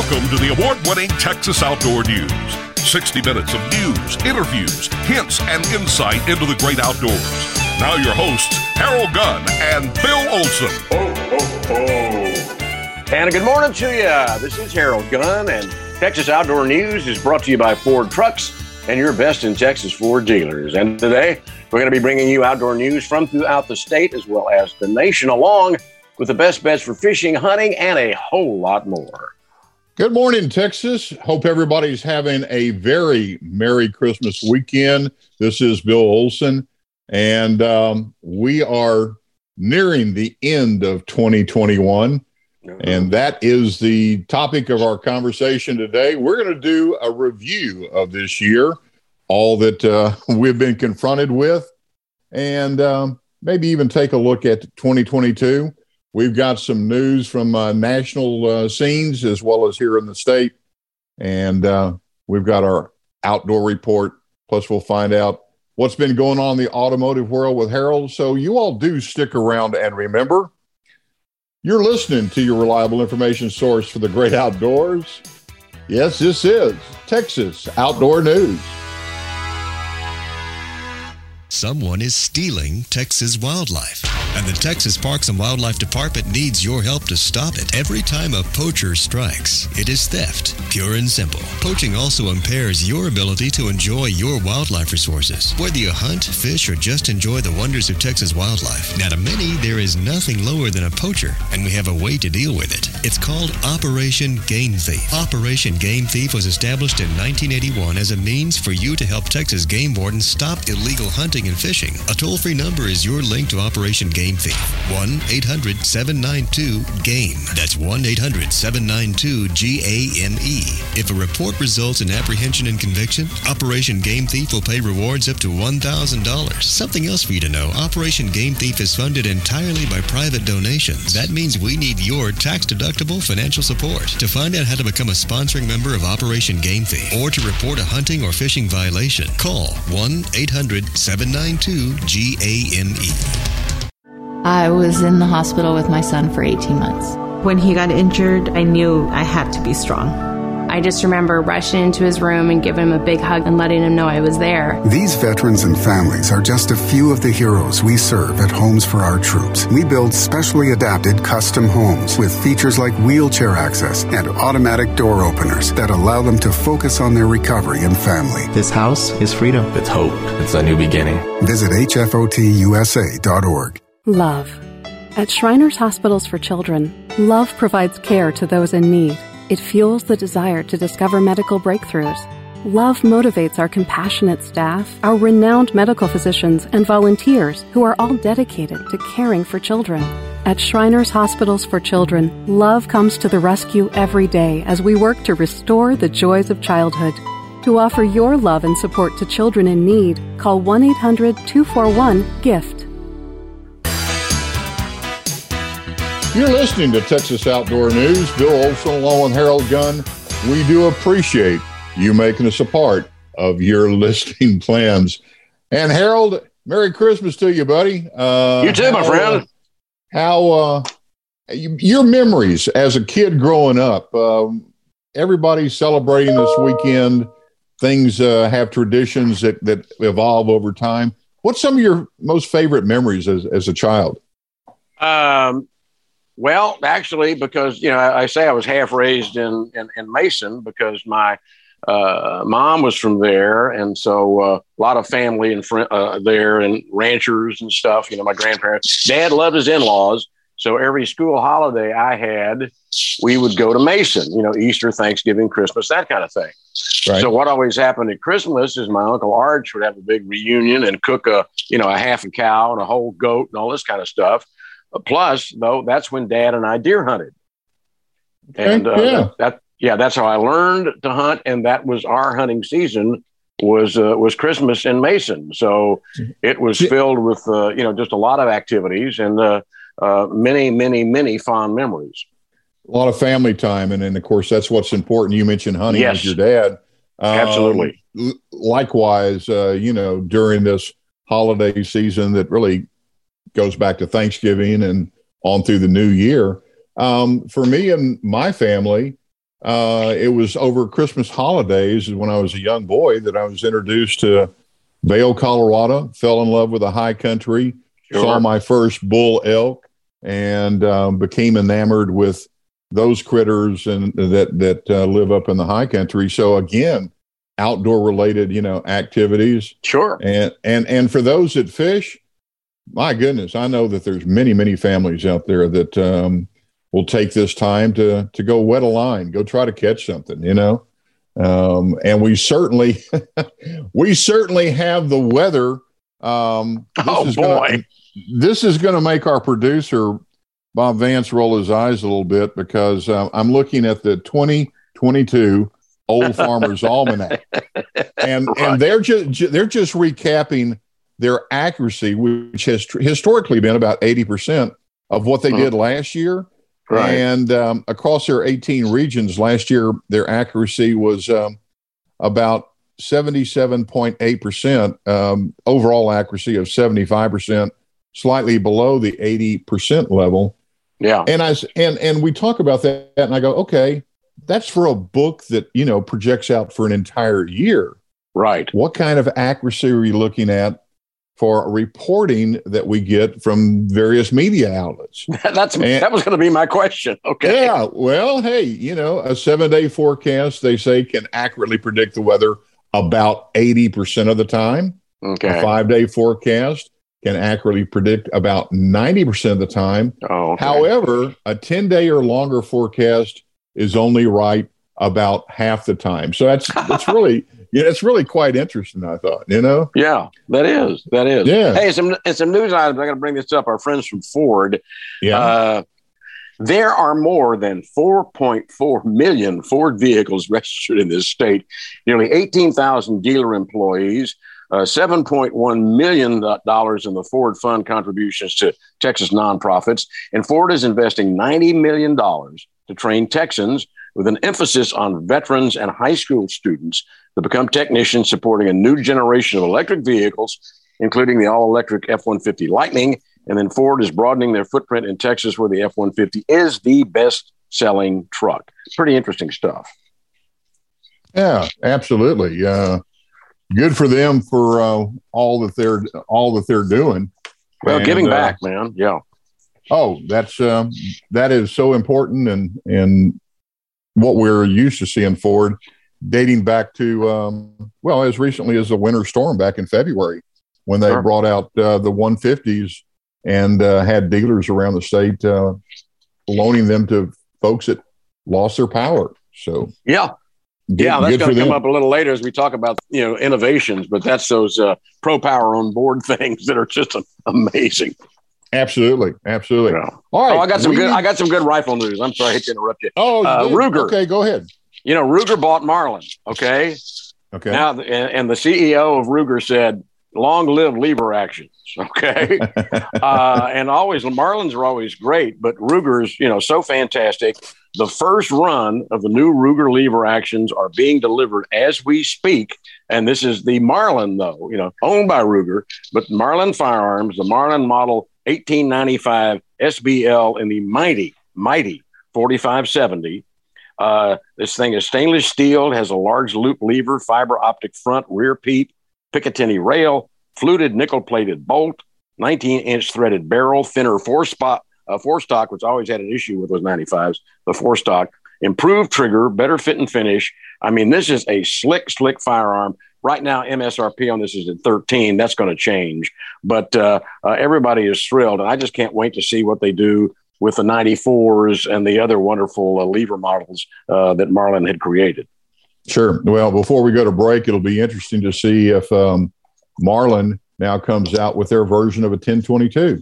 Welcome to the award-winning Texas Outdoor News. 60 minutes of news, interviews, hints, and insight into the great outdoors. Now your hosts, Harold Gunn and Bill Olson. Ho, ho, ho. And a good morning to you. This is Harold Gunn, and Texas Outdoor News is brought to you by Ford Trucks and your best in Texas Ford dealers. And today, we're going to be bringing you outdoor news from throughout the state as well as the nation, along with the best bets for fishing, hunting, and a whole lot more. Good morning, Texas. Hope everybody's having a very Merry Christmas weekend. This is Bill Olson, and we are nearing the end of 2021, and that is the topic of our conversation today. We're going to do a review of this year, all that we've been confronted with, and maybe even take a look at 2022. We've got some news from national scenes as well as here in the state. And we've got our outdoor report. Plus, we'll find out what's been going on in the automotive world with Harold. So you all do stick around, and remember, you're listening to your reliable information source for the great outdoors. Yes, this is Texas Outdoor News. Someone is stealing Texas wildlife, and the Texas Parks and Wildlife Department needs your help to stop it. Every time a poacher strikes, it is theft, pure and simple. Poaching also impairs your ability to enjoy your wildlife resources. Whether you hunt, fish, or just enjoy the wonders of Texas wildlife, now to many, there is nothing lower than a poacher, and we have a way to deal with it. It's called Operation Game Thief. Operation Game Thief was established in 1981 as a means for you to help Texas game wardens stop illegal hunting and fishing. A toll-free number is your link to Operation Game Thief. 1-800-792-GAME. That's 1-800-792-GAME. If a report results in apprehension and conviction, Operation Game Thief will pay rewards up to $1,000. Something else for you to know, Operation Game Thief is funded entirely by private donations. That means we need your tax-deductible financial support. To find out how to become a sponsoring member of Operation Game Thief or to report a hunting or fishing violation, call 1-800-792-GAME. I was in the hospital with my son for 18 months. When he got injured, I knew I had to be strong. I just remember rushing into his room and giving him a big hug and letting him know I was there. These veterans and families are just a few of the heroes we serve at Homes for Our Troops. We build specially adapted custom homes with features like wheelchair access and automatic door openers that allow them to focus on their recovery and family. This house is freedom. It's hope. It's a new beginning. Visit hfotusa.org. Love. At Shriners Hospitals for Children, love provides care to those in need. It fuels the desire to discover medical breakthroughs. Love motivates our compassionate staff, our renowned medical physicians, and volunteers who are all dedicated to caring for children. At Shriners Hospitals for Children, love comes to the rescue every day as we work to restore the joys of childhood. To offer your love and support to children in need, call 1-800-241-GIFT. You're listening to Texas Outdoor News. Bill Olson along with Harold Gunn. We do appreciate you making us a part of your listening plans. And Harold, Merry Christmas to you, buddy. You too, my friend. Your memories as a kid growing up, everybody's celebrating this weekend. Things have traditions that evolve over time. What's some of your most favorite memories as a child? Well, actually, because, I say I was half raised in Mason because my mom was from there. And so a lot of family and there and ranchers and stuff, my grandparents. Dad loved his in-laws. So every school holiday I had, we would go to Mason, Easter, Thanksgiving, Christmas, that kind of thing. Right. So what always happened at Christmas is my Uncle Arch would have a big reunion and cook a half a cow and a whole goat and all this kind of stuff. Plus, though, that's when Dad and I deer hunted. And that's how I learned to hunt. And that was our hunting season was Christmas in Mason. So it was filled with, just a lot of activities and many, many, many fond memories. A lot of family time. And then, of course, that's what's important. You mentioned hunting with your dad. Absolutely. Likewise, during this holiday season that really goes back to Thanksgiving and on through the new year. For me and my family, it was over Christmas holidays when I was a young boy that I was introduced to Vail, Colorado, fell in love with the high country, saw my first bull elk, and became enamored with those critters and that live up in the high country. So again, outdoor related, activities. Sure. And for those that fish, my goodness, I know that there's many families out there that will take this time to go wet a line, go try to catch something, and we certainly have the weather. This is going to make our producer Bob Vance roll his eyes a little bit, because I'm looking at the 2022 Old Farmer's Almanac, and they're just recapping their accuracy, which has historically been about 80% of what they did last year. Right. And across their 18 regions last year, their accuracy was about 77.8%, overall accuracy of 75%, slightly below the 80% level. Yeah. And we talk about that, and I go, okay, that's for a book that, projects out for an entire year. Right. What kind of accuracy are you looking at for reporting that we get from various media outlets? That was going to be my question. Okay. Yeah. Well, hey, a 7-day forecast, they say, can accurately predict the weather about 80% of the time. Okay. A 5-day forecast can accurately predict about 90% of the time. Oh, okay. However, a 10-day or longer forecast is only right about half the time. So that's really, it's really quite interesting, I thought, Yeah, that is. Yeah. Hey, some news items. I got to bring this up. Our friends from Ford. Yeah. There are more than 4.4 million Ford vehicles registered in this state, nearly 18,000 dealer employees, $7.1 million in the Ford Fund contributions to Texas nonprofits, and Ford is investing $90 million to train Texans, with an emphasis on veterans and high school students to become technicians, supporting a new generation of electric vehicles, including the all-electric F-150 Lightning. And then Ford is broadening their footprint in Texas, where the F-150 is the best-selling truck. Pretty interesting stuff. Yeah, absolutely. Good for them for all that they're doing. Well, giving back, man. Yeah. Oh, that is so important, and what we're used to seeing Ford, dating back to as recently as the winter storm back in February, when they brought out the 150s and had dealers around the state loaning them to folks that lost their power. So yeah. That's going to come up a little later as we talk about innovations, but that's those Pro Power on board things that are just amazing. Absolutely. Yeah. All right. I got some good rifle news. I'm sorry, I hate to interrupt you. Ruger. Okay, go ahead. Ruger bought Marlin. Okay. Now, and the CEO of Ruger said, "Long live lever actions." Okay. And Marlins are always great, but Ruger's, so fantastic. The first run of the new Ruger lever actions are being delivered as we speak. And this is the Marlin, though, owned by Ruger, but Marlin Firearms, the Marlin model 1895 SBL in the mighty 4570. This thing is stainless steel, has a large loop lever, fiber optic front, rear peep, Picatinny rail, fluted nickel-plated bolt, 19-inch threaded barrel, thinner four-stock, which I always had an issue with those 95s, the four-stock, improved trigger, better fit and finish. I mean, this is a slick firearm. Right now, MSRP on this is at $13. That's going to change. But everybody is thrilled, and I just can't wait to see what they do with the 94s and the other wonderful lever models that Marlin had created. Sure. Well, before we go to break, it'll be interesting to see if Marlin now comes out with their version of a 1022.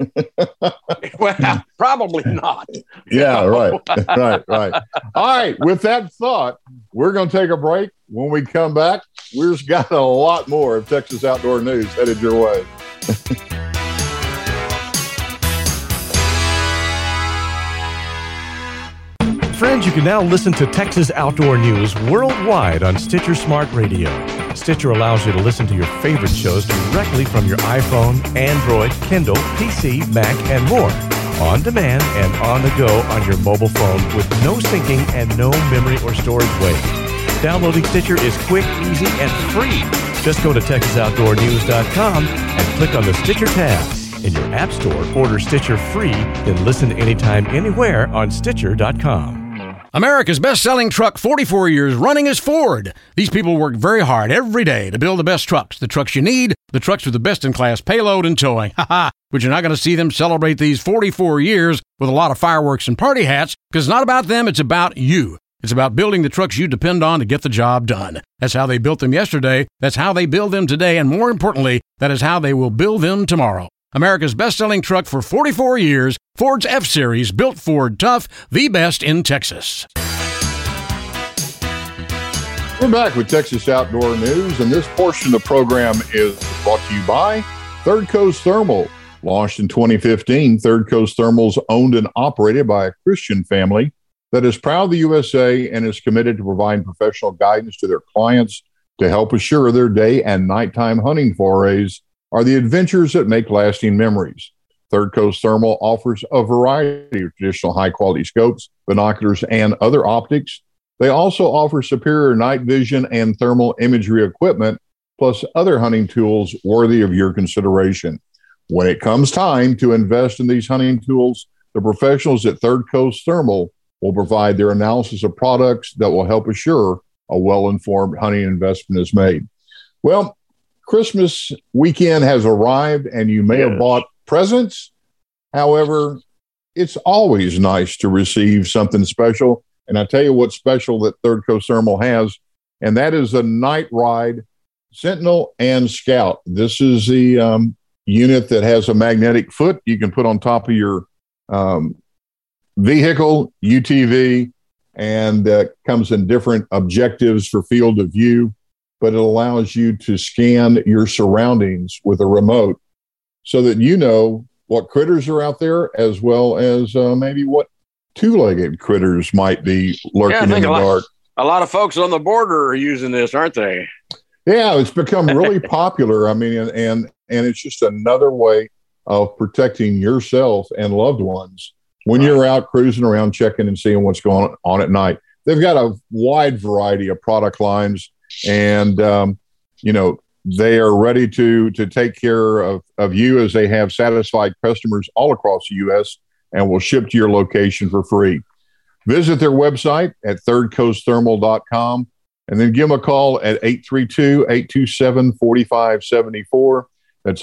Well, probably not. Yeah, right. All right. With that thought, we're going to take a break. When we come back, we've got a lot more of Texas Outdoor News headed your way. Friends, you can now listen to Texas Outdoor News worldwide on Stitcher Smart Radio. Stitcher allows you to listen to your favorite shows directly from your iPhone, Android, Kindle, PC, Mac, and more. on demand and on the go on your mobile phone with no syncing and no memory or storage waste. Downloading Stitcher is quick, easy, and free. Just go to TexasOutdoorNews.com and click on the Stitcher tab. In your app store, order Stitcher free, then listen anytime, anywhere on Stitcher.com. America's best-selling truck 44 years running is Ford. These people work very hard every day to build the best trucks, the trucks you need, the trucks with the best-in-class payload and towing. But you're not going to see them celebrate these 44 years with a lot of fireworks and party hats, because it's not about them, it's about you. It's about building the trucks you depend on to get the job done. That's how they built them yesterday, that's how they build them today, and more importantly, that is how they will build them tomorrow. America's best-selling truck for 44 years, Ford's F-Series, built Ford tough, the best in Texas. We're back with Texas Outdoor News, and this portion of the program is brought to you by Third Coast Thermal. Launched in 2015, Third Coast Thermal is owned and operated by a Christian family that is proud of the USA and is committed to provide professional guidance to their clients to help assure their day and nighttime hunting forays are the adventures that make lasting memories. Third Coast Thermal offers a variety of traditional high-quality scopes, binoculars, and other optics. They also offer superior night vision and thermal imagery equipment, plus other hunting tools worthy of your consideration. When it comes time to invest in these hunting tools, the professionals at Third Coast Thermal will provide their analysis of products that will help assure a well-informed hunting investment is made. Well, Christmas weekend has arrived, and you may have bought presents. However, it's always nice to receive something special. And I tell you what's special that Third Coast Thermal has, and that is a Night Ride Sentinel and Scout. This is the unit that has a magnetic foot you can put on top of your vehicle, UTV, and comes in different objectives for field of view, but it allows you to scan your surroundings with a remote so that you know what critters are out there, as well as maybe what two-legged critters might be lurking in the dark. A lot of folks on the border are using this, aren't they? Yeah, it's become really popular. I mean, and it's just another way of protecting yourself and loved ones when you're out cruising around, checking and seeing what's going on at night. They've got a wide variety of product lines, and they are ready to take care of you, as they have satisfied customers all across the U.S. and will ship to your location for free. Visit their website at thirdcoastthermal.com and then give them a call at 832-827-4574. That's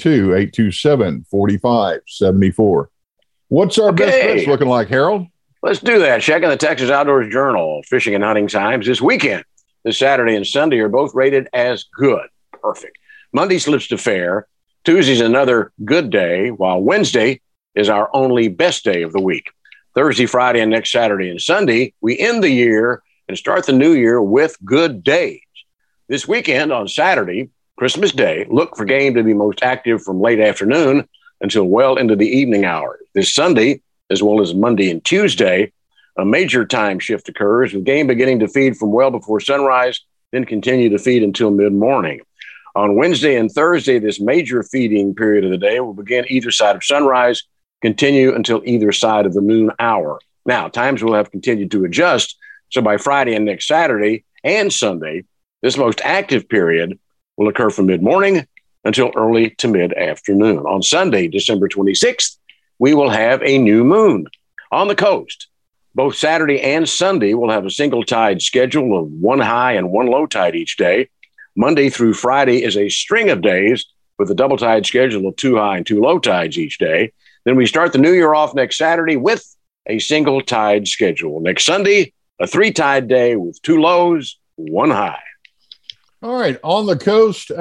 832-827-4574. What's our best bets looking like, Harold? Let's do that. Checking the Texas Outdoors Journal, Fishing and Hunting Times this weekend. This Saturday and Sunday are both rated as good. Perfect. Monday slips to fair. Tuesday's another good day, while Wednesday is our only best day of the week. Thursday, Friday, and next Saturday and Sunday, we end the year and start the new year with good days. This weekend on Saturday, Christmas Day, look for game to be most active from late afternoon until well into the evening hours. This Sunday, as well as Monday and Tuesday, a major time shift occurs, with game beginning to feed from well before sunrise, then continue to feed until mid-morning. On Wednesday and Thursday, this major feeding period of the day will begin either side of sunrise, continue until either side of the noon hour. Now, times will have continued to adjust, so by Friday and next Saturday and Sunday, this most active period will occur from mid-morning until early to mid-afternoon. On Sunday, December 26th, we will have a new moon on the coast. Both Saturday and Sunday will have a single tide schedule of one high and one low tide each day. Monday through Friday is a string of days with a double tide schedule of two high and two low tides each day. Then we start the new year off next Saturday with a single tide schedule. Next Sunday, a three tide day with two lows, one high. All right. On the coast,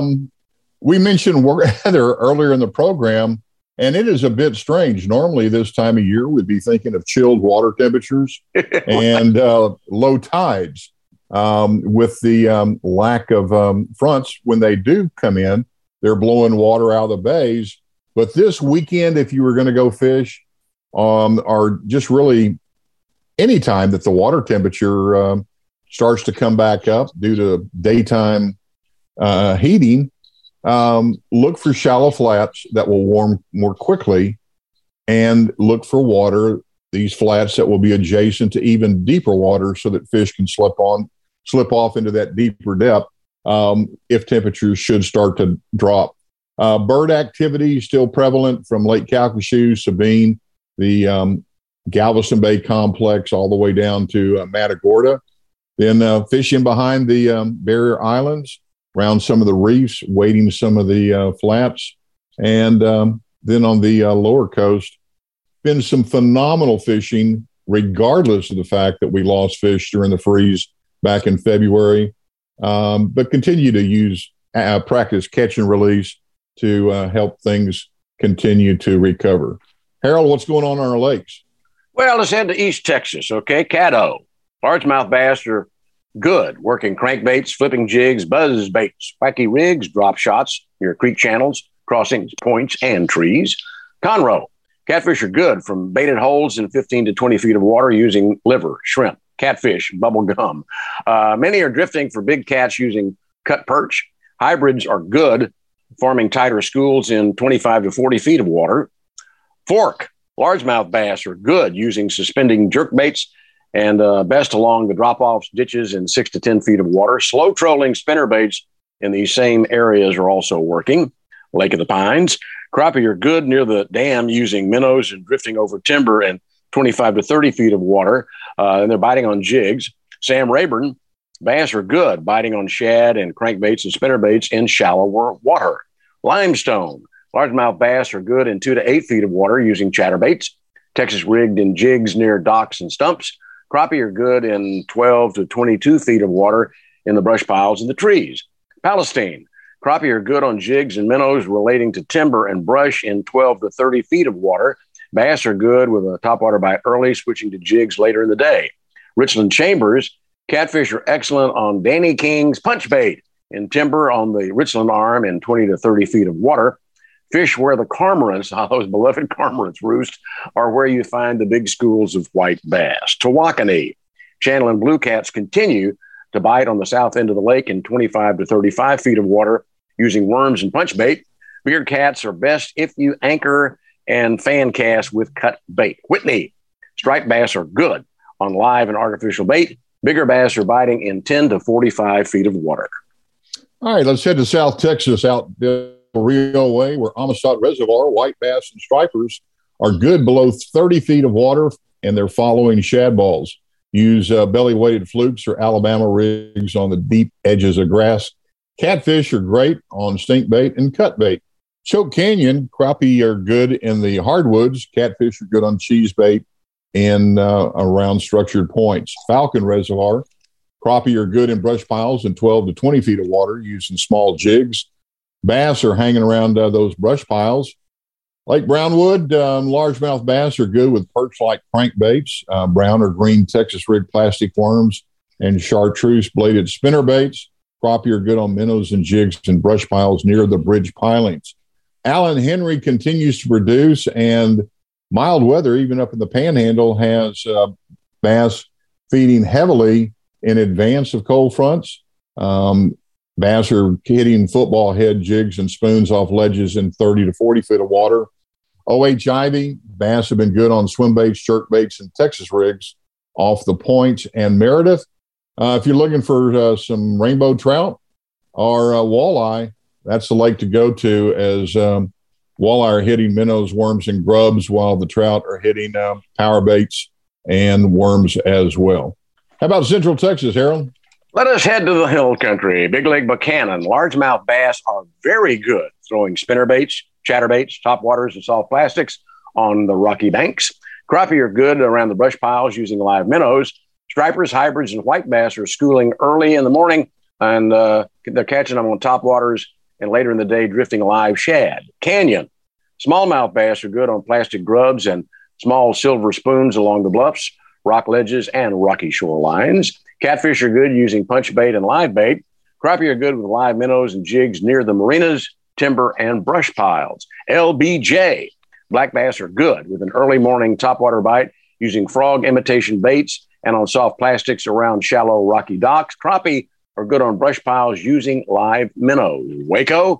we mentioned weather earlier in the program, and it is a bit strange. Normally this time of year, we'd be thinking of chilled water temperatures and low tides. With the lack of fronts, when they do come in, they're blowing water out of the bays. But this weekend, if you were going to go fish, or just really any time that the water temperature starts to come back up due to daytime heating, look for shallow flats that will warm more quickly and look for water, these flats that will be adjacent to even deeper water so that fish can slip off into that deeper depth if temperatures should start to drop. Bird activity still prevalent from Lake Calcasieu, Sabine, the Galveston Bay complex, all the way down to Matagorda. Then fishing behind the barrier islands, around some of the reefs, wading some of the flats. And then on the lower coast, been some phenomenal fishing, regardless of the fact that we lost fish during the freeze back in February, but continue to use practice catch and release to help things continue to recover. Harold, what's going on our lakes? Well, let's head to East Texas, okay? Caddo. Largemouth bass are good, working crankbaits, flipping jigs, buzz baits, wacky rigs, drop shots near creek channels, crossings, points, and trees. Conroe. Catfish are good from baited holes in 15 to 20 feet of water using liver, shrimp, catfish, bubble gum. Many are drifting for big cats using cut perch. Hybrids are good, forming tighter schools in 25 to 40 feet of water. Fork. Largemouth bass are good using suspending jerk baits and best along the drop-offs, ditches in 6 to 10 feet of water. Slow trolling spinner baits in these same areas are also working. Lake of the Pines. Crappie are good near the dam using minnows and drifting over timber and 25 to 30 feet of water, and they're biting on jigs. Sam Rayburn, bass are good, biting on shad and crankbaits and spinnerbaits in shallower water. Limestone. Largemouth bass are good in 2 to 8 feet of water using chatterbaits. Texas rigged in jigs near docks and stumps. Crappie are good in 12 to 22 feet of water in the brush piles and the trees. Palestine. Crappie are good on jigs and minnows relating to timber and brush in 12 to 30 feet of water. Bass are good with a topwater bite early, switching to jigs later in the day. Richland Chambers. Catfish are excellent on Danny King's punch bait in timber on the Richland Arm in 20 to 30 feet of water. Fish where the cormorants, those beloved cormorants roost, are where you find the big schools of white bass. Tawakoni. Channel and blue cats continue to bite on the south end of the lake in 25 to 35 feet of water using worms and punch bait. Bigger cats are best if you anchor and fan cast with cut bait. Whitney. Striped bass are good on live and artificial bait. Bigger bass are biting in 10 to 45 feet of water. All right, let's head to South Texas, out Del Rio Way, where Amistad Reservoir, white bass and stripers are good below 30 feet of water, and they're following shad balls. Use belly-weighted flukes or Alabama rigs on the deep edges of grass. Catfish are great on stink bait and cut bait. Choke Canyon, crappie are good in the hardwoods. Catfish are good on cheese bait and around structured points. Falcon Reservoir, crappie are good in brush piles in 12 to 20 feet of water using small jigs. Bass are hanging around those brush piles. Lake Brownwood, largemouth bass are good with perch-like crankbaits, brown or green Texas rig plastic worms, and chartreuse bladed spinner baits. Crappie are good on minnows and jigs and brush piles near the bridge pilings. Allen Henry continues to produce, and mild weather, even up in the Panhandle, has bass feeding heavily in advance of cold fronts. Bass are hitting football head jigs and spoons off ledges in 30 to 40 feet of water. O.H. Ivy, bass have been good on swim baits, jerk baits, and Texas rigs off the points. And Meredith, if you're looking for some rainbow trout or walleye, that's the lake to go to, as walleye are hitting minnows, worms, and grubs, while the trout are hitting power baits and worms as well. How about Central Texas, Harold? Let us head to the hill country. Big Lake Buchanan. Largemouth bass are very good throwing spinnerbaits, chatterbaits, topwaters, and soft plastics on the rocky banks. Crappie are good around the brush piles using live minnows. Stripers, hybrids, and white bass are schooling early in the morning, and they're catching them on topwaters and later in the day drifting live shad. Canyon. Smallmouth bass are good on plastic grubs and small silver spoons along the bluffs, rock ledges, and rocky shorelines. Catfish are good using punch bait and live bait. Crappie are good with live minnows and jigs near the marinas, timber, and brush piles. LBJ. Black bass are good with an early morning topwater bite using frog imitation baits and on soft plastics around shallow rocky docks. Crappie are good on brush piles using live minnows. Waco.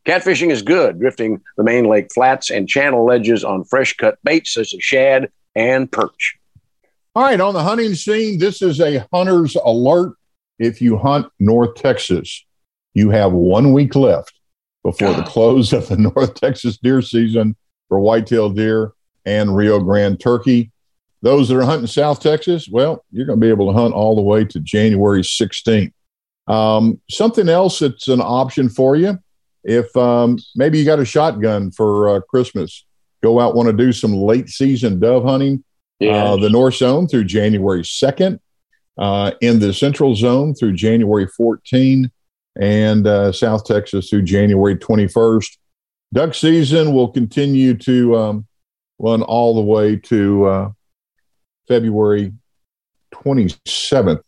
Catfishing is good, drifting the main lake flats and channel ledges on fresh-cut baits such as shad and perch. All right, on the hunting scene, this is a hunter's alert. If you hunt North Texas, you have 1 week left before the close of the North Texas deer season for whitetail deer and Rio Grande turkey. Those that are hunting South Texas, well, you're going to be able to hunt all the way to January 16th. Something else that's an option for you, if maybe you got a shotgun for Christmas, go out, want to do some late season dove hunting. The North Zone through January 2nd, in the Central Zone through January 14, and South Texas through January 21st. Duck season will continue to run all the way to February 27th,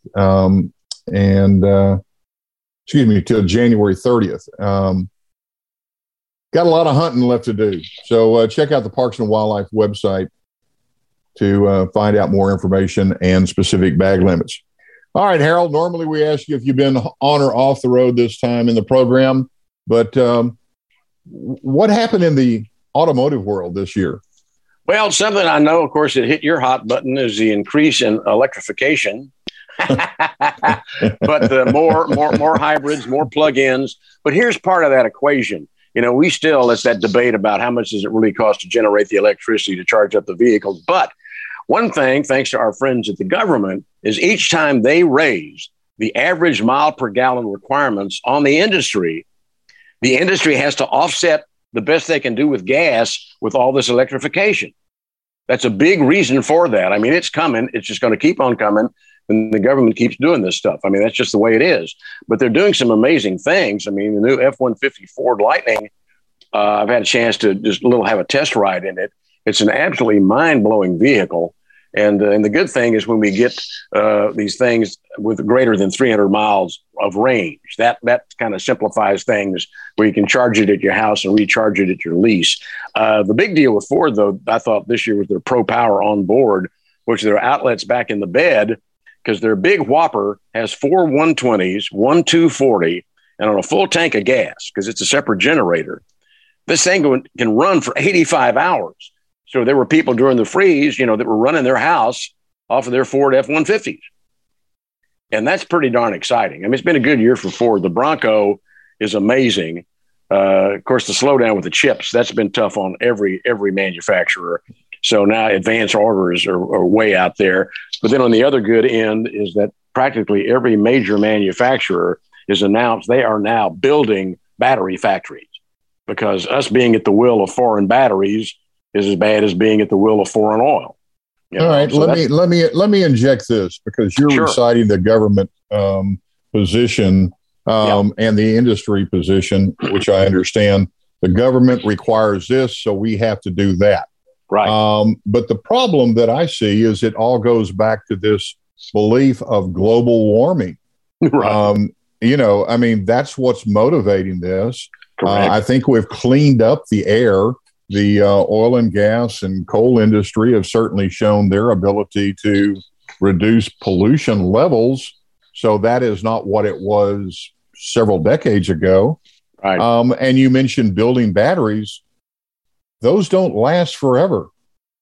till January 30th. Got a lot of hunting left to do. So check out the Parks and Wildlife website to find out more information and specific bag limits. All right, Harold, normally we ask you if you've been on or off the road this time in the program, but what happened in the automotive world this year? Well, something I know, of course, that hit your hot button is the increase in electrification. But the more hybrids, more plug-ins. But here's part of that equation. You know, it's that debate about how much does it really cost to generate the electricity to charge up the vehicles. But one thing, thanks to our friends at the government, is each time they raise the average mile per gallon requirements on the industry has to offset the best they can do with gas with all this electrification. That's a big reason for that. I mean, it's coming. It's just going to keep on coming. And the government keeps doing this stuff. I mean, that's just the way it is. But they're doing some amazing things. I mean, the new F-150 Ford Lightning, I've had a chance to just have a test ride in it. It's an absolutely mind-blowing vehicle. And the good thing is when we get these things with greater than 300 miles of range, that kind of simplifies things where you can charge it at your house and recharge it at your lease. The big deal with Ford, though, I thought this year was their Pro Power on board, which are their outlets back in the bed, because their big Whopper has 4 120s, 1 240, and on a full tank of gas, because it's a separate generator. This thing can run for 85 hours. So there were people during the freeze, that were running their house off of their Ford F-150s. And that's pretty darn exciting. I mean, it's been a good year for Ford. The Bronco is amazing. Of course, the slowdown with the chips, that's been tough on every manufacturer. So now advance orders are way out there. But then on the other good end is that practically every major manufacturer has announced they are now building battery factories, because us being at the will of foreign batteries is as bad as being at the will of foreign oil. All right, so let me inject this, because you're reciting the government position and the industry position, which I understand. The government requires this, so we have to do that. Right. But the problem that I see is it all goes back to this belief of global warming. Right. I mean, that's what's motivating this. Correct. I think we've cleaned up the air. The oil and gas and coal industry have certainly shown their ability to reduce pollution levels. So that is not what it was several decades ago. Right. And you mentioned building batteries. Those don't last forever.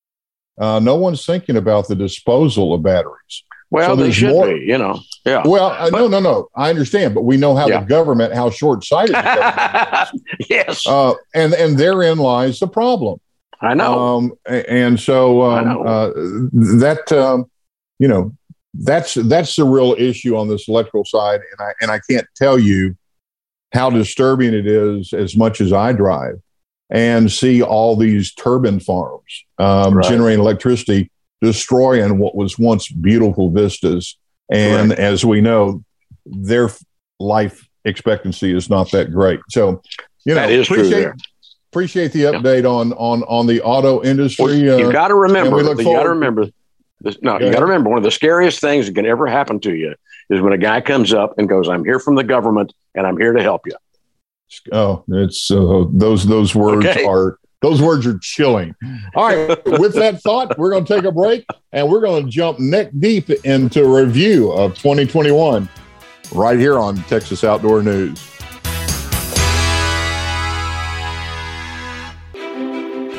No one's thinking about the disposal of batteries. Well, they should be, Yeah. Well, no. I understand, but we know how how short-sighted the government is. Yes. And therein lies the problem. I know. And so that's the real issue on this electrical side. And I can't tell you how disturbing it is, as much as I drive and see all these turbine farms generating electricity, destroying what was once beautiful vistas. And as we know, their life expectancy is not that great. So, that is appreciate the update on the auto industry. Well, you got to remember. You got to remember. You got to remember, one of the scariest things that can ever happen to you is when a guy comes up and goes, "I'm here from the government, and I'm here to help you." Oh, it's those words are. Those words are chilling. All right. With that thought, we're going to take a break, and we're going to jump neck deep into a review of 2021 right here on Texas Outdoor News.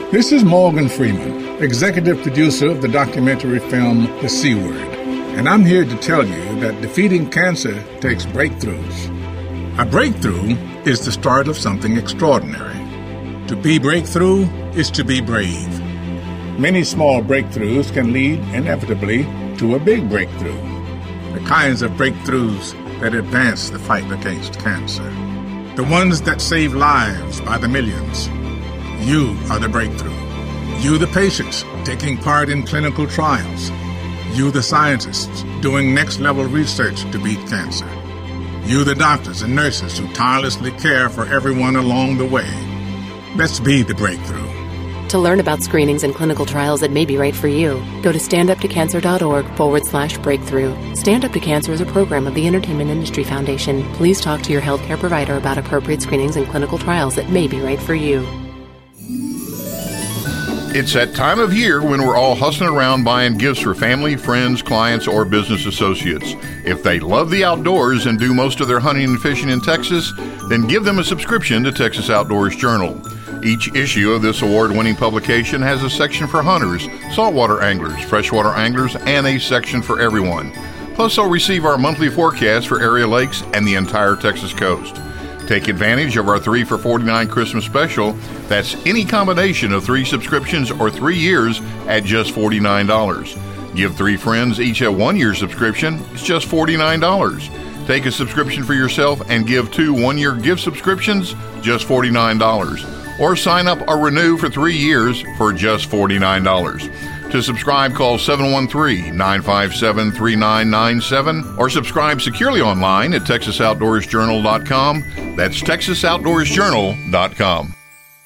This is Morgan Freeman, executive producer of the documentary film The C Word, and I'm here to tell you that defeating cancer takes breakthroughs. A breakthrough is the start of something extraordinary. To be breakthrough is to be brave. Many small breakthroughs can lead inevitably to a big breakthrough. The kinds of breakthroughs that advance the fight against cancer. The ones that save lives by the millions. You are the breakthrough. You the patients taking part in clinical trials. You the scientists doing next-level research to beat cancer. You the doctors and nurses who tirelessly care for everyone along the way. Let's be the breakthrough. To learn about screenings and clinical trials that may be right for you, go to standuptocancer.org/breakthrough. Stand Up to Cancer is a program of the Entertainment Industry Foundation. Please talk to your healthcare provider about appropriate screenings and clinical trials that may be right for you. It's that time of year when we're all hustling around buying gifts for family, friends, clients, or business associates. If they love the outdoors and do most of their hunting and fishing in Texas, then give them a subscription to Texas Outdoors Journal. Each issue of this award-winning publication has a section for hunters, saltwater anglers, freshwater anglers, and a section for everyone. Plus, they'll receive our monthly forecast for area lakes and the entire Texas coast. Take advantage of our 3 for $49 Christmas special. That's any combination of 3 subscriptions or 3 years at just $49. Give 3 friends each a 1-year subscription. It's just $49. Take a subscription for yourself and give 2 one-year gift subscriptions, just $49. Or sign up or renew for 3 years for just $49. To subscribe, call 713-957-3997 or subscribe securely online at TexasOutdoorsJournal.com. That's TexasOutdoorsJournal.com.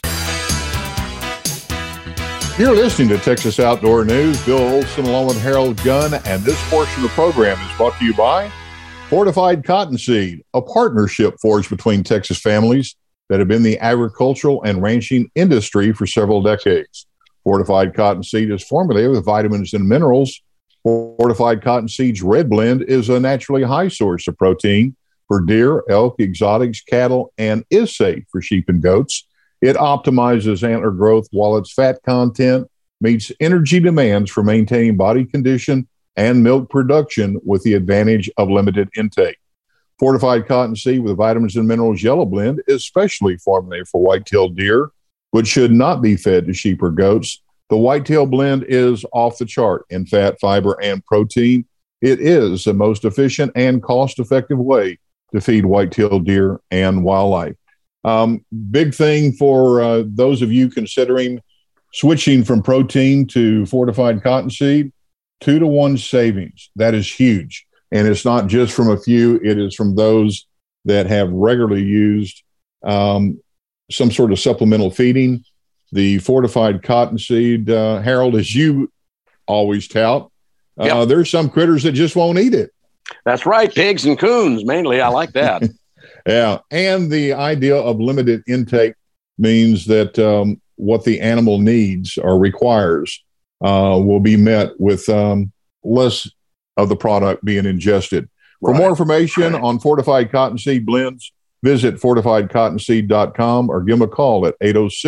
You're listening to Texas Outdoor News. Bill Olson along with Harold Gunn, and this portion of the program is brought to you by Fortified Cottonseed, a partnership forged between Texas families that have been in the agricultural and ranching industry for several decades. Fortified Cottonseed is formulated with vitamins and minerals. Fortified Cottonseed's Red Blend is a naturally high source of protein for deer, elk, exotics, cattle, and is safe for sheep and goats. It optimizes antler growth while its fat content meets energy demands for maintaining body condition and milk production with the advantage of limited intake. Fortified Cottonseed with vitamins and minerals Yellow Blend is specially formulated for white-tailed deer, which should not be fed to sheep or goats. The whitetail blend is off the chart in fat, fiber, and protein. It is the most efficient and cost-effective way to feed white-tailed deer and wildlife. Big thing for those of you considering switching from protein to Fortified Cottonseed, 2-to-1 savings. That is huge. And it's not just from a few, it is from those that have regularly used some sort of supplemental feeding. The Fortified Cottonseed, Harold, as you always tout, there's some critters that just won't eat it. That's right. Pigs and coons, mainly. I like that. Yeah. And the idea of limited intake means that what the animal needs or requires will be met with less of the product being ingested. For more information on Fortified Cottonseed blends, visit fortifiedcottonseed.com or give them a call at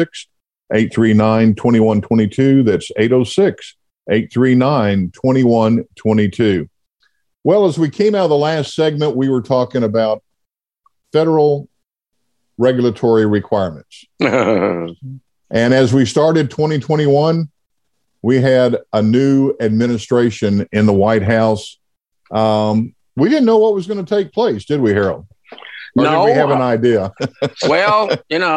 806-839-2122. That's 806-839-2122. Well, as we came out of the last segment, we were talking about federal regulatory requirements. And as we started 2021, we had a new administration in the White House. We didn't know what was going to take place, did we, Harold? Or did we have an idea? Well,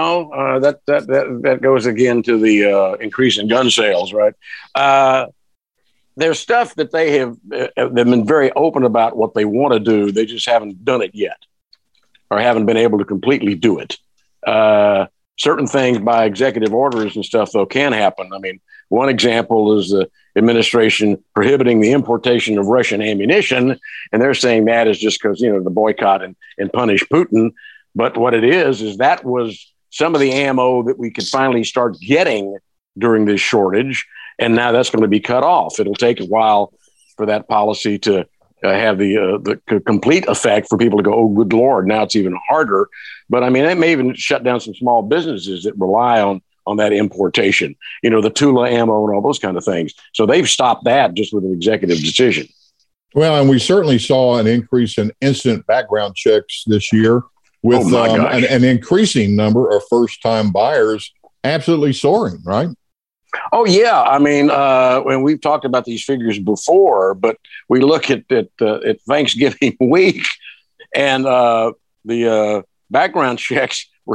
that goes again to the increase in gun sales, right? There's stuff that they've been very open about what they want to do. They just haven't done it yet, or haven't been able to completely do it. Certain things by executive orders and stuff, though, can happen. I mean, one example is the administration prohibiting the importation of Russian ammunition, and they're saying that is just because, the boycott and punish Putin. But what it is that was some of the ammo that we could finally start getting during this shortage, and now that's going to be cut off. It'll take a while for that policy to have the complete effect for people to go, oh, good Lord, now it's even harder. But I mean, it may even shut down some small businesses that rely on on that importation, the Tula ammo and all those kind of things. So they've stopped that just with an executive decision. Well, and we certainly saw an increase in instant background checks this year with an increasing number of first-time buyers absolutely soaring, right? Oh, yeah. I mean, when we've talked about these figures before, but we look at Thanksgiving week, and the background checks were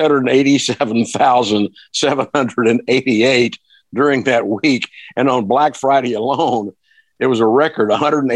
687,788 during that week. And on Black Friday alone, it was a record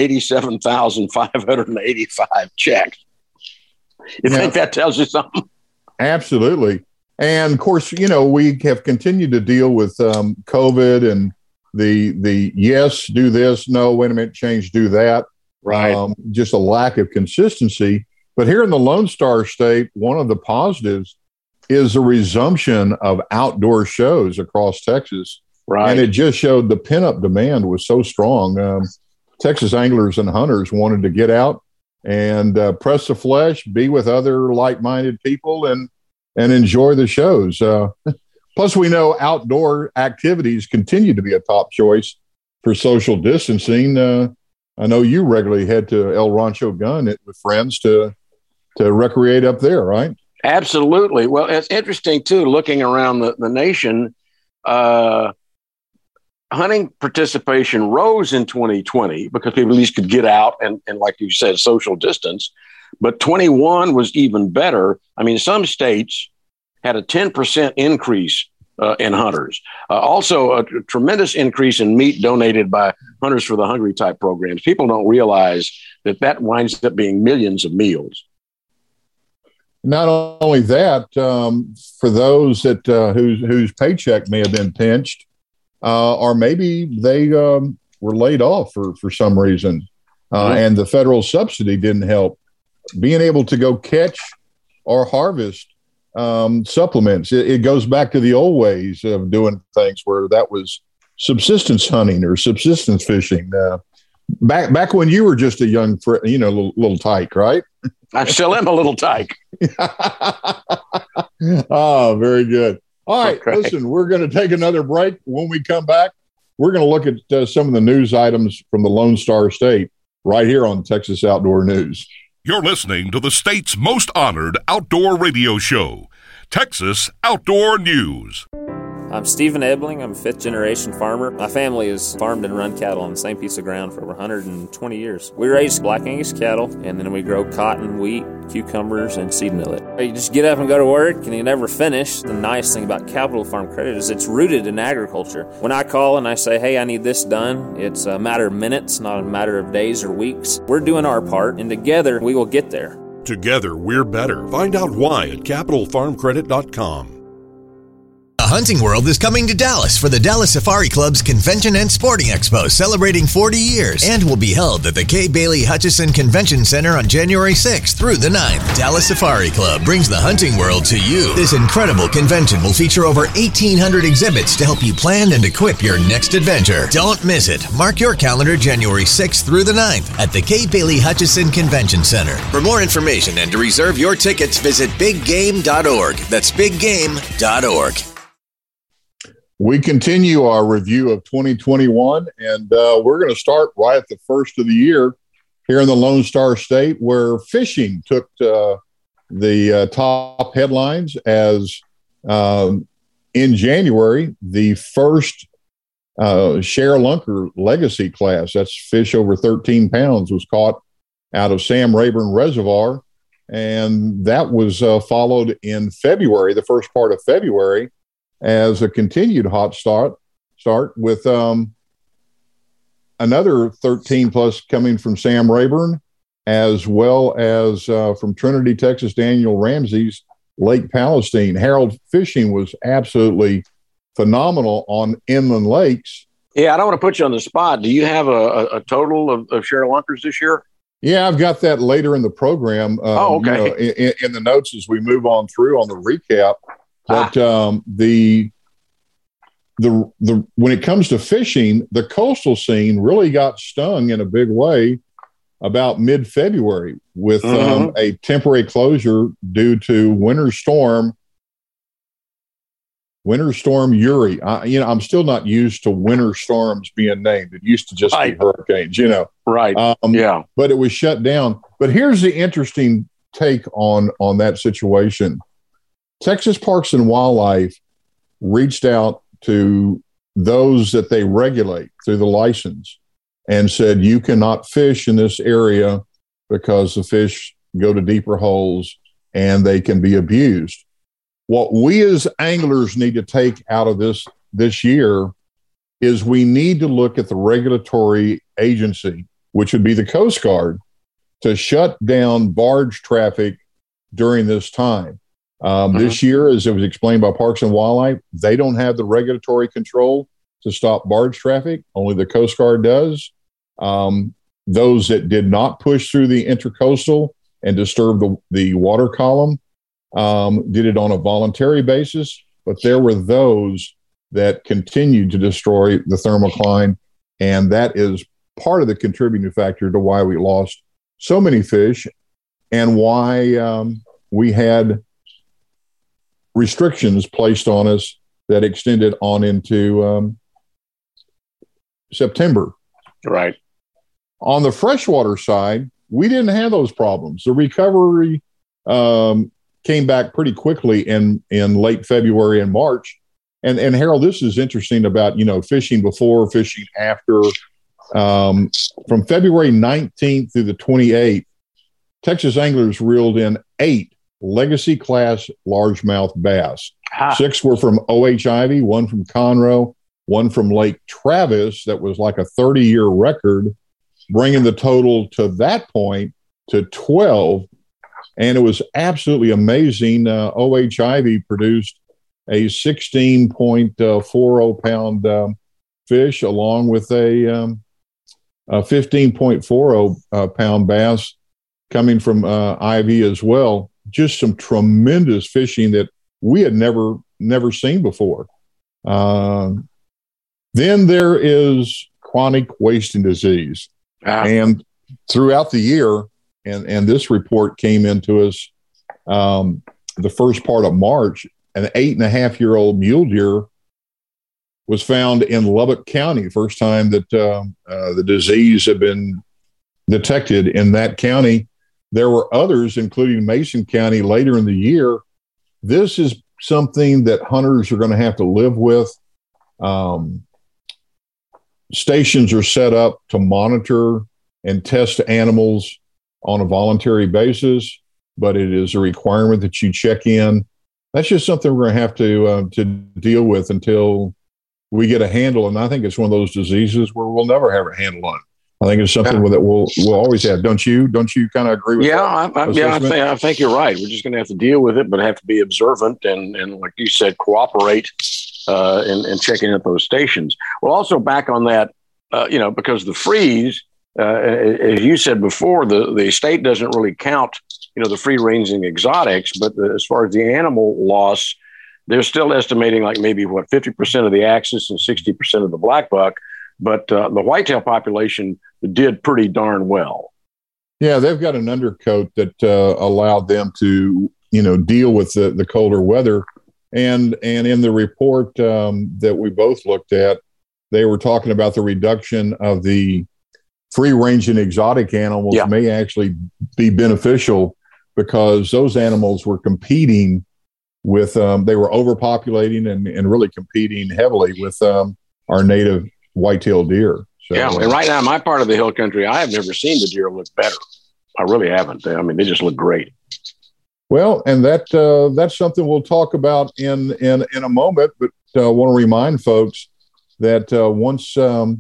187,585 checks. You think that tells you something? Absolutely. And of course, we have continued to deal with COVID and the yes, do this, no, wait a minute, change, do that. Right. Just a lack of consistency. But here in the Lone Star State, one of the positives is the resumption of outdoor shows across Texas. Right. And it just showed the pinup demand was so strong. Texas anglers and hunters wanted to get out and press the flesh, be with other like-minded people, and enjoy the shows. Plus, we know outdoor activities continue to be a top choice for social distancing. I know you regularly head to El Rancho Gun with friends to recreate up there, right? Absolutely. Well, it's interesting, too, looking around the nation, hunting participation rose in 2020 because people at least could get out and like you said, social distance. But 21 was even better. I mean, some states had a 10% increase in hunters. Also, a tremendous increase in meat donated by Hunters for the Hungry type programs. People don't realize that winds up being millions of meals. Not only that, for those that whose paycheck may have been pinched, or maybe they were laid off for some reason, and the federal subsidy didn't help, being able to go catch or harvest supplements. It goes back to the old ways of doing things where that was subsistence hunting or subsistence fishing. Back when you were just a young, little tyke, right? I still am a little tyke. Oh, very good. All right, Okay. Listen, we're going to take another break. When we come back, we're going to look at some of the news items from the Lone Star State right here on Texas Outdoor News. You're listening to the state's most honored outdoor radio show, Texas Outdoor News. I'm Stephen Ebling. I'm a fifth-generation farmer. My family has farmed and run cattle on the same piece of ground for over 120 years. We raise Black Angus cattle, and then we grow cotton, wheat, cucumbers, and seed millet. You just get up and go to work, and you never finish. The nice thing about Capital Farm Credit is it's rooted in agriculture. When I call and I say, hey, I need this done, it's a matter of minutes, not a matter of days or weeks. We're doing our part, and together we will get there. Together, we're better. Find out why at CapitalFarmCredit.com. Hunting World is coming to Dallas for the Dallas Safari Club's Convention and Sporting Expo, celebrating 40 years, and will be held at the Kay Bailey Hutchison Convention Center on January 6th through the 9th. Dallas Safari Club brings the hunting world to you. This incredible convention will feature over 1,800 exhibits to help you plan and equip your next adventure. Don't miss it. Mark your calendar January 6th through the 9th at the Kay Bailey Hutchison Convention Center. For more information and to reserve your tickets, visit biggame.org. That's biggame.org. We continue our review of 2021, and we're going to start right at the first of the year here in the Lone Star State, where fishing took the top headlines as in January, the first Share Lunker Legacy class, that's fish over 13 pounds, was caught out of Sam Rayburn Reservoir, and that was followed in February, the first part of February, as a continued hot start with another 13 plus coming from Sam Rayburn, as well as from Trinity, Texas, Daniel Ramsey's Lake Palestine. Harold, fishing was absolutely phenomenal on inland lakes. Yeah, I don't want to put you on the spot. Do you have a total of share lunkers this year? Yeah, I've got that later in the program. Okay. In the notes as we move on through on the recap. But the when it comes to fishing, the coastal scene really got stung in a big way about mid-February with a temporary closure due to winter storm Winter Storm Uri. I'm still not used to winter storms being named. It used to just be hurricanes, Right. But it was shut down. But here's the interesting take on that situation. Texas Parks and Wildlife reached out to those that they regulate through the license and said, you cannot fish in this area because the fish go to deeper holes and they can be abused. What we as anglers need to take out of this year is we need to look at the regulatory agency, which would be the Coast Guard, to shut down barge traffic during this time. This year, as it was explained by Parks and Wildlife, they don't have the regulatory control to stop barge traffic. Only the Coast Guard does. Those that did not push through the intercoastal and disturb the water column did it on a voluntary basis, but there were those that continued to destroy the thermocline, and that is part of the contributing factor to why we lost so many fish and why we had restrictions placed on us that extended on into September. Right. On the freshwater side, we didn't have those problems. The recovery came back pretty quickly in late February and March. And Harold, this is interesting about, fishing before, fishing after. From February 19th through the 28th, Texas anglers reeled in 8 legacy class largemouth bass. 6 were from O.H. Ivy, 1 from Conroe, 1 from Lake Travis. That was like a 30-year record, bringing the total to that point to 12. And it was absolutely amazing. O.H. Ivy produced a 16.40 pound fish along with a 15.40 pound bass coming from Ivy as well. Just some tremendous fishing that we had never seen before. Then there is chronic wasting disease. And throughout the year, and this report came into us the first part of March, an 8.5-year-old mule deer was found in Lubbock County. First time that the disease had been detected in that county. There were others, including Mason County, later in the year. This is something that hunters are going to have to live with. Stations are set up to monitor and test animals on a voluntary basis, but it is a requirement that you check in. That's just something we're going to have to deal with until we get a handle. And I think it's one of those diseases where we'll never have a handle on. I think it's something that we'll always have. Don't you kind of agree with that? I think you're right. We're just going to have to deal with it, but have to be observant and like you said, cooperate in checking out those stations. Well, also back on that, because the freeze, as you said before, the state doesn't really count, the free-ranging exotics, but as far as the animal loss, they're still estimating like maybe 50% of the axis and 60% of the black buck, but the whitetail population did pretty darn well. Yeah, they've got an undercoat that allowed them to, deal with the colder weather. And in the report that we both looked at, they were talking about the reduction of the free-ranging exotic animals may actually be beneficial because those animals were competing with, they were overpopulating and really competing heavily with our native white-tailed deer. So, and right now, in my part of the hill country, I have never seen the deer look better. I really haven't. I mean, they just look great. Well, and that's something we'll talk about in a moment, but I want to remind folks that once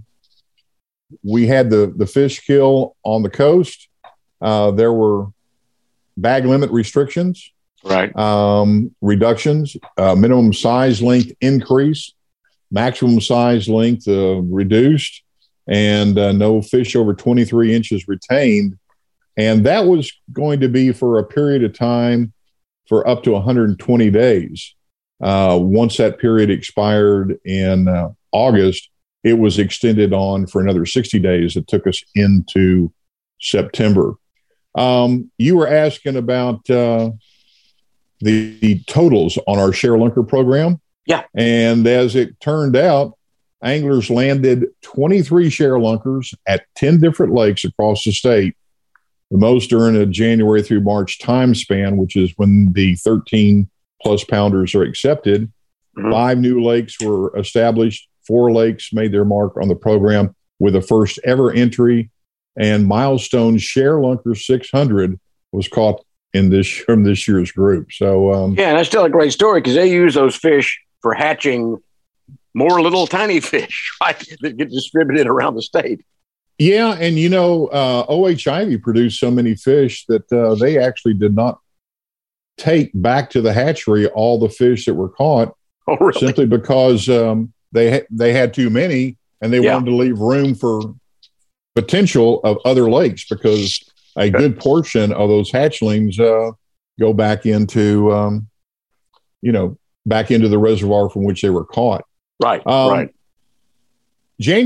we had the fish kill on the coast, there were bag limit restrictions, right? Reductions, minimum size length increase, maximum size length reduced, and no fish over 23 inches retained. And that was going to be for a period of time for up to 120 days. Once that period expired in August, it was extended on for another 60 days. It took us into September. You were asking about the totals on our Share Lunker program. Yeah. And as it turned out, anglers landed 23 sharelunkers at 10 different lakes across the state, the most during a January through March time span, which is when the 13-plus pounders are accepted. 5 new lakes were established. 4 lakes made their mark on the program with the first ever entry, and milestone ShareLunker 600 was caught from this year's group. So yeah, and that's still a great story because they use those fish for hatching more little tiny fish, right, that get distributed around the state. Yeah, and O.H. Ivy produced so many fish that they actually did not take back to the hatchery all the fish that were caught, simply because they had too many, and they wanted to leave room for potential of other lakes, because a good portion of those hatchlings go back into back into the reservoir from which they were caught. Right. Right. June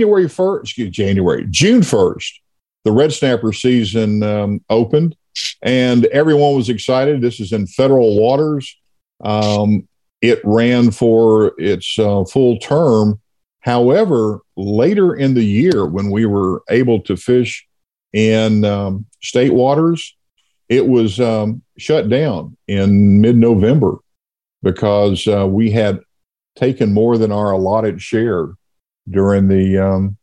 1st, the red snapper season opened, and everyone was excited. This is in federal waters. It ran for its full term. However, later in the year, when we were able to fish in state waters, it was shut down in mid-November because we had taken more than our allotted share during the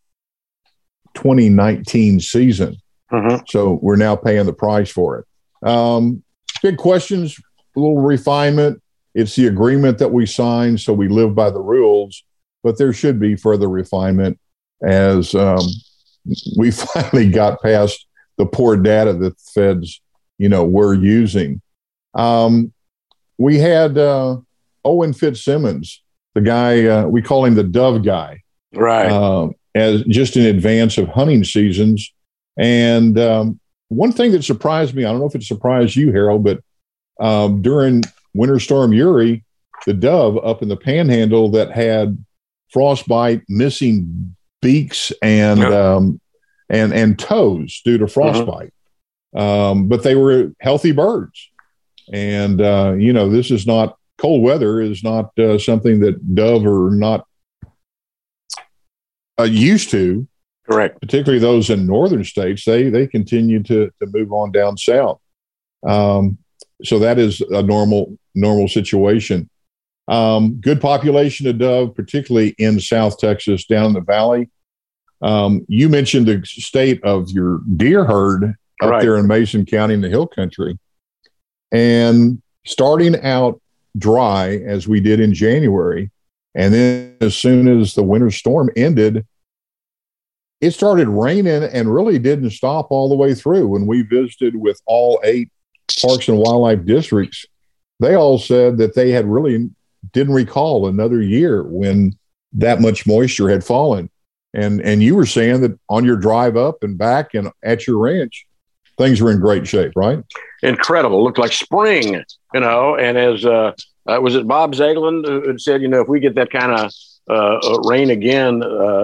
2019 season. So we're now paying the price for it. Big questions, a little refinement. It's the agreement that we signed, so we live by the rules, but there should be further refinement as we finally got past the poor data that the feds, were using. We had Owen Fitzsimmons, the guy, we call him the Dove guy. Right. As just in advance of hunting seasons. And one thing that surprised me, I don't know if it surprised you, Harold, but during Winter Storm Uri, the dove up in the Panhandle that had frostbite, missing beaks and toes due to frostbite, but they were healthy birds. And this is not, cold weather is not something that dove are not used to. Correct. Particularly those in northern states, they continue to move on down south. So that is a normal situation. Good population of dove, particularly in South Texas, down in the valley. You mentioned the state of your deer herd up there in Mason County in the Hill Country. And starting out dry, as we did in January, and then as soon as the winter storm ended, it started raining and really didn't stop all the way through. When we visited with all 8 parks and wildlife districts, they all said that they had really didn't recall another year when that much moisture had fallen. And you were saying that on your drive up and back and at your ranch, things were in great shape, right? Incredible. Looked like spring, and as was it Bob Zaglin who had said, if we get that kind of rain again,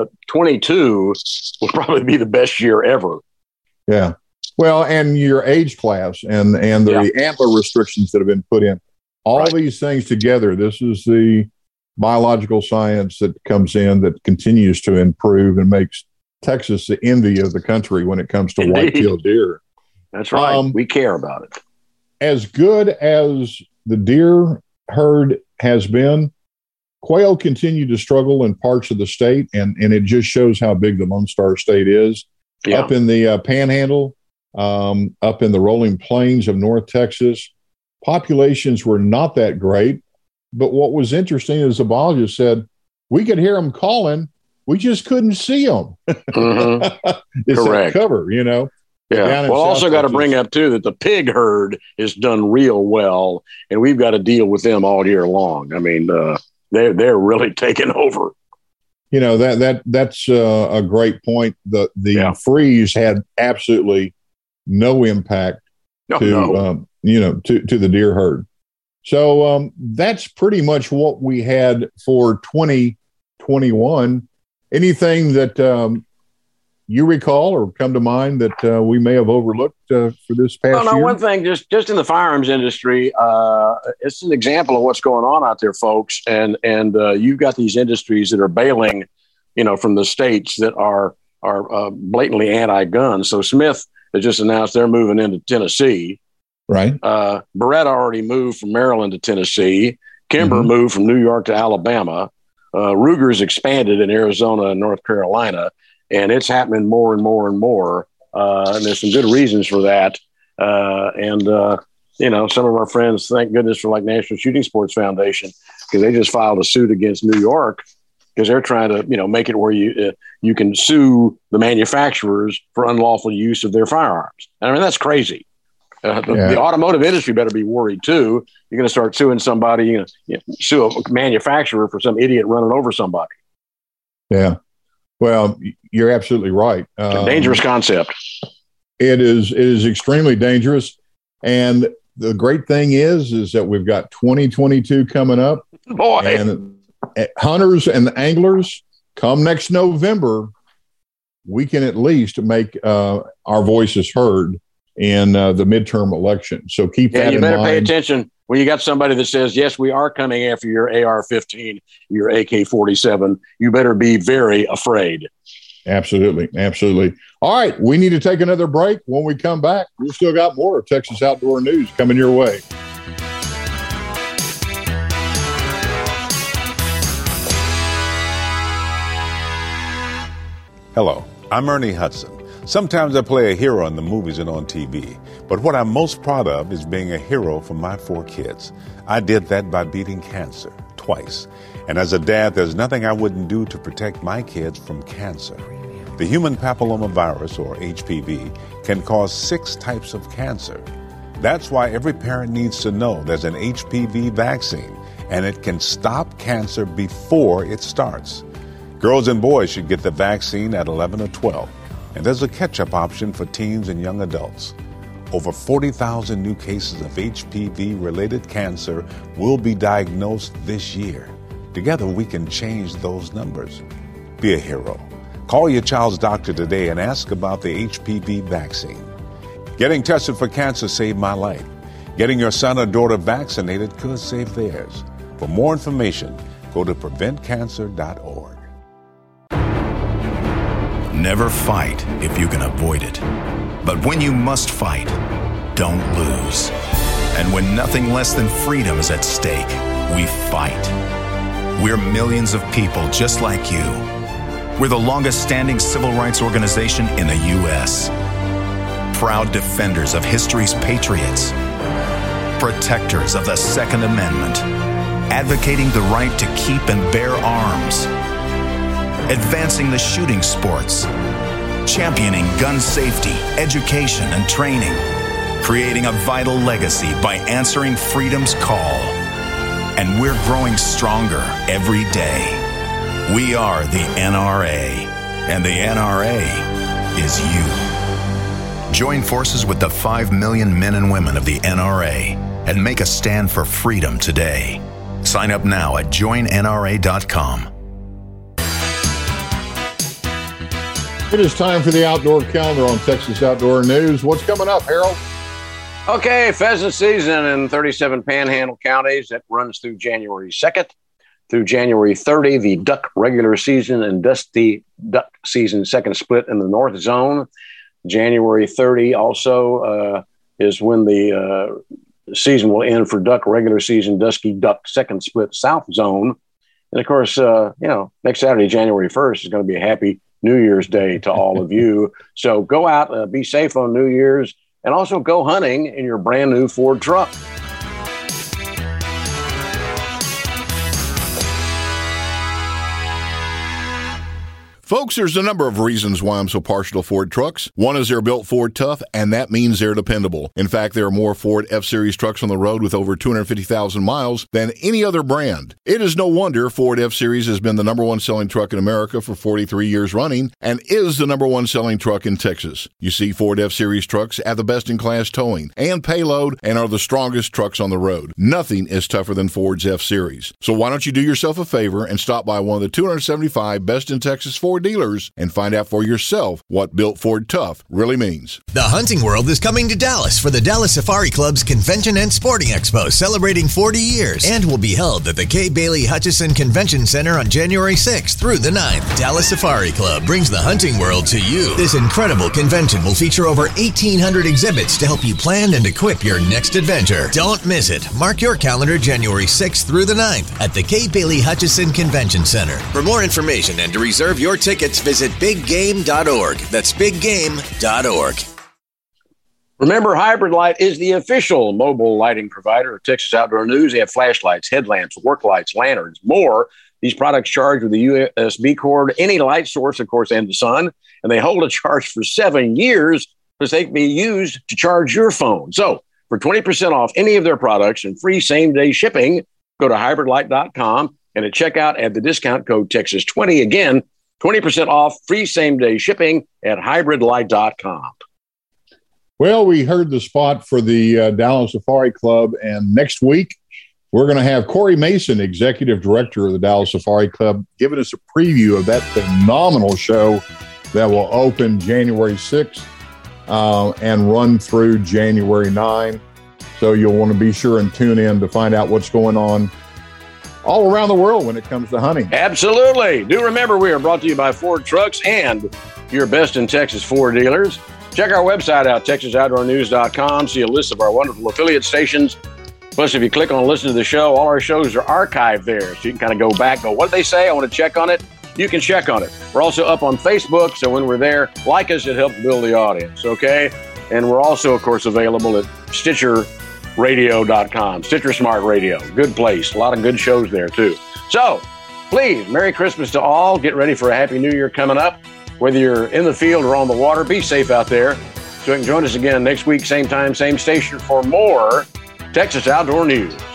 22 will probably be the best year ever. Yeah. Well, and your age class and the antler restrictions that have been put in, all these things together, this is the biological science that comes in that continues to improve and makes Texas the envy of the country when it comes to white-tailed deer. That's right. We care about it. As good as the deer herd has been, quail continue to struggle in parts of the state, and it just shows how big the Lone Star State is. Yeah. Up in the Panhandle, up in the rolling plains of North Texas, populations were not that great. But what was interesting is the biologist said, we could hear them calling, we just couldn't see them. It's correct. That cover, Yeah. Well, also got to bring up, too, that the pig herd is done real well, and we've got to deal with them all year long. I mean, they're really taking over. That's a great point. The freeze had absolutely no impact to the deer herd. So that's pretty much what we had for 2021. Anything that you recall or come to mind that we may have overlooked for this past year? One thing, just in the firearms industry, it's an example of what's going on out there, folks. And you've got these industries that are bailing, from the states that are blatantly anti-gun. So Smith has just announced they're moving into Tennessee. Right. Beretta already moved from Maryland to Tennessee. Kimber moved from New York to Alabama. Ruger's expanded in Arizona and North Carolina, and it's happening more and more and more. And there's some good reasons for that. Some of our friends, thank goodness for like National Shooting Sports Foundation, because they just filed a suit against New York because they're trying to, make it where you can sue the manufacturers for unlawful use of their firearms. I mean, that's crazy. The automotive industry better be worried too. You're going to start suing somebody, sue a manufacturer for some idiot running over somebody. Yeah. Well, you're absolutely right. It's a dangerous concept. It is extremely dangerous. And the great thing is that we've got 2022 coming up. Boy. And hunters and anglers, come next November, we can at least make our voices heard in the midterm election. So keep that in mind. You better pay attention when you got somebody that says, yes, we are coming after your AR-15, your AK-47. You better be very afraid. Absolutely. Absolutely. All right. We need to take another break. When we come back, we've still got more of Texas Outdoor News coming your way. Hello, I'm Ernie Hudson. Sometimes I play a hero in the movies and on TV, but what I'm most proud of is being a hero for my 4 kids. I did that by beating cancer twice. And as a dad, there's nothing I wouldn't do to protect my kids from cancer. The human papillomavirus, or HPV, can cause 6 types of cancer. That's why every parent needs to know there's an HPV vaccine, and it can stop cancer before it starts. Girls and boys should get the vaccine at 11 or 12. And there's a catch-up option for teens and young adults. Over 40,000 new cases of HPV-related cancer will be diagnosed this year. Together, we can change those numbers. Be a hero. Call your child's doctor today and ask about the HPV vaccine. Getting tested for cancer saved my life. Getting your son or daughter vaccinated could save theirs. For more information, go to preventcancer.org. Never fight if you can avoid it. But when you must fight, don't lose. And when nothing less than freedom is at stake, we fight. We're millions of people just like you. We're the longest-standing civil rights organization in the U.S. Proud defenders of history's patriots. Protectors of the Second Amendment. Advocating the right to keep and bear arms. Advancing the shooting sports, championing gun safety, education, and training, creating a vital legacy by answering freedom's call. And we're growing stronger every day. We are the NRA, and the NRA is you. Join forces with the 5 million men and women of the NRA and make a stand for freedom today. Sign up now at joinnra.com. It is time for the Outdoor Calendar on Texas Outdoor News. What's coming up, Harold? Okay, pheasant season in 37 Panhandle counties. That runs through January 2nd through January 30. The duck regular season and dusty duck season second split in the north zone. January 30 also is when the season will end for duck regular season, dusky duck second split south zone. And of course, next Saturday, January 1st, is going to be a happy New Year's Day to all of you. So go out, be safe on New Year's, and also go hunting in your brand new Ford truck. Folks, there's a number of reasons why I'm so partial to Ford trucks. One is they're built Ford tough, and that means they're dependable. In fact, there are more Ford F-Series trucks on the road with over 250,000 miles than any other brand. It is no wonder Ford F-Series has been the number 1 selling truck in America for 43 years running and is the number 1 selling truck in Texas. You see, Ford F-Series trucks have the best-in-class towing and payload and are the strongest trucks on the road. Nothing is tougher than Ford's F-Series. So why don't you do yourself a favor and stop by one of the 275 best in Texas Ford Ford dealers and find out for yourself what Built Ford Tough really means. The hunting world is coming to Dallas for the Dallas Safari Club's Convention and Sporting Expo, celebrating 40 years, and will be held at the Kay Bailey Hutchison Convention Center on January 6th through the 9th. Dallas Safari Club brings the hunting world to you. This incredible convention will feature over 1,800 exhibits to help you plan and equip your next adventure. Don't miss it. Mark your calendar January 6th through the 9th at the Kay Bailey Hutchison Convention Center. For more information and to reserve your tickets, visit biggame.org. That's biggame.org. Remember, Hybrid Light is the official mobile lighting provider of Texas Outdoor News. They have flashlights, headlamps, work lights, lanterns, more. These products charge with a USB cord, any light source, of course, and the sun. And they hold a charge for 7 years because they can be used to charge your phone. So for 20% off any of their products and free same-day shipping, go to hybridlight.com and at checkout add the discount code Texas20. Again, 20% off, free same-day shipping at hybridlight.com. Well, we heard the spot for the Dallas Safari Club, and next week we're going to have Corey Mason, Executive Director of the Dallas Safari Club, giving us a preview of that phenomenal show that will open January 6th and run through January 9. So you'll want to be sure and tune in to find out what's going on all around the world when it comes to hunting. Absolutely. Do remember, we are brought to you by Ford Trucks and your best in Texas Ford dealers. Check our website out, TexasOutdoorNews.com. See a list of our wonderful affiliate stations. Plus, if you click on listen to the show, all our shows are archived there. So you can kind of go back, go, what did they say? I want to check on it. You can check on it. We're also up on Facebook. So when we're there, like us, it helps build the audience. Okay. And we're also, of course, available at StitcherRadio.com, Stitcher Smart Radio. Good place. A lot of good shows there, too. So please, Merry Christmas to all. Get ready for a Happy New Year coming up. Whether you're in the field or on the water, be safe out there. So you can join us again next week, same time, same station for more Texas Outdoor News.